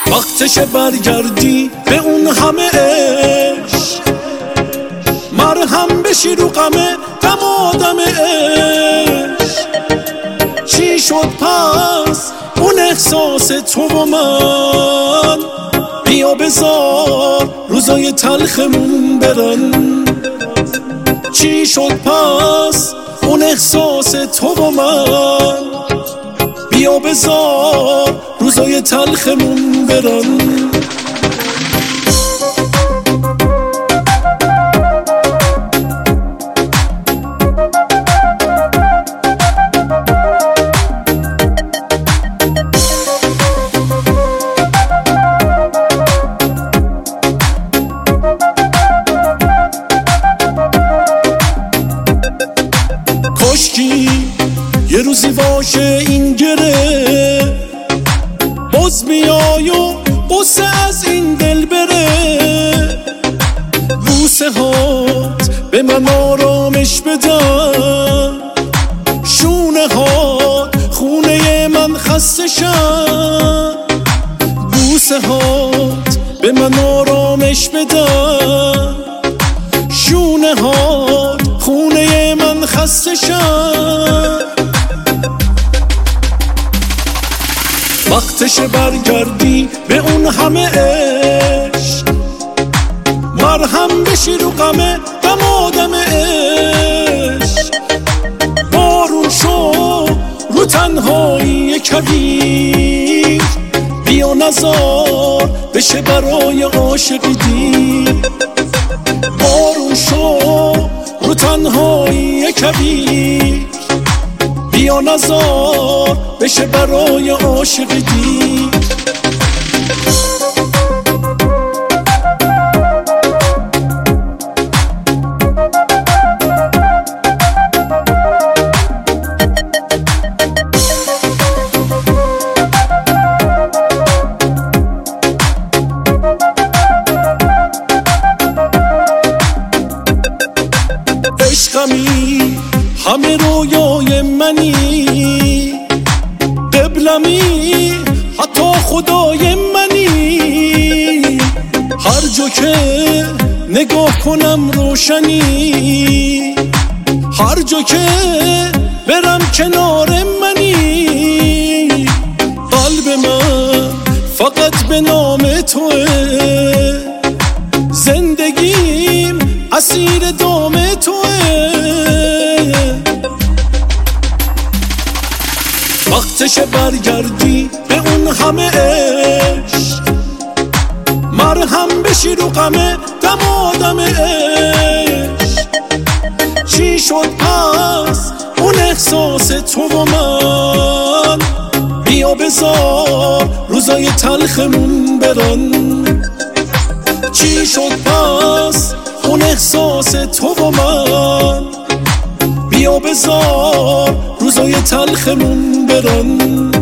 وقتش برگردی به اون همه عشق، مرهم بشی رو غم آدم عشق. چی شد پس اون احساس تو و من؟ بیا بذار روزای تلخمون برن. چی شد پس اون احساس تو و من؟ بیا بذار روزای تلخمون برن. کاشکی یه روزی باشه این گره، باز بیای و قصه از این دل بره. بوسه هات به من آرامش بدن، شونه هات خونه من خسته شن. بوسه هات به من آرامش بدن، شونه هات خونه من خسته شن. وقتش برگردی به اون همه عشق، مرهم بشی رو غم آدم عشق. بارون شو رو تنهایی کبیر، بیا نزار بشه برای عاشقی دیر. بارون شو رو تنهایی کبیر، بیا نزار بشه برای عاشقی دیر. عشقمی همه رویای منی، قبلمی حتی خدای منی. هر جا که نگاه کنم روشنی، هر جا که برم کنار منی. قلب من فقط به نام توه، زندگیم اسیر دام توه. وقتش برگردی به اون همه عشق، مرهم بشی رو غم آدم عشق. چی شد پس اون احساس تو و من؟ بیا بذار روزای تلخمون برن. چی شد پس اون احساس تو و من؟ بیا بذار روزای تلخمون برن.